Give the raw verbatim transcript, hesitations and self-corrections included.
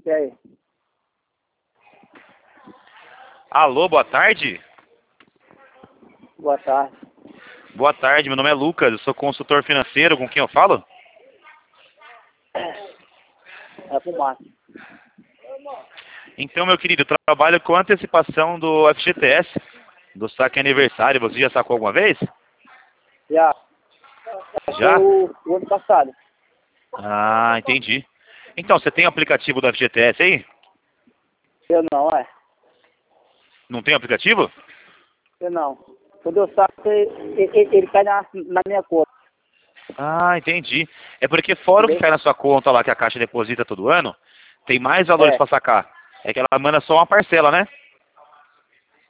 E aí? Alô, boa tarde. Boa tarde. Boa tarde, meu nome é Lucas, eu sou consultor financeiro, com quem eu falo? É pro Márcio. Então, meu querido, eu trabalho com antecipação do F G T S, do saque aniversário. Você já sacou alguma vez? Já. Já? Foi o, o ano passado. Ah, entendi. Então, você tem aplicativo do F G T S aí? Eu não, é. Não tem aplicativo? Eu não. Quando eu saco, ele, ele, ele cai na, na minha conta. Ah, entendi. É porque fora o que Entendeu? cai na sua conta lá, que a Caixa deposita todo ano, tem mais valores É. para sacar. É que ela manda só uma parcela, né?